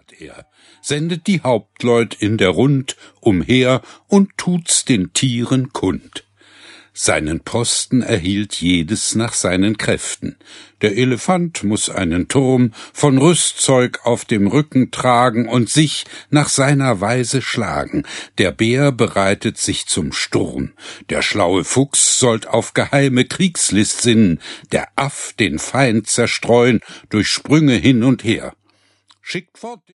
macht er, sendet die Hauptleut in der Rund umher und tut's den Tieren kund. Seinen Posten erhielt jedes nach seinen Kräften. Der Elefant muß einen Turm von Rüstzeug auf dem Rücken tragen und sich nach seiner Weise schlagen. Der Bär bereitet sich zum Sturm. Der schlaue Fuchs sollt auf geheime Kriegslist sinnen. Der Aff den Feind zerstreuen durch Sprünge hin und her. Schickt fort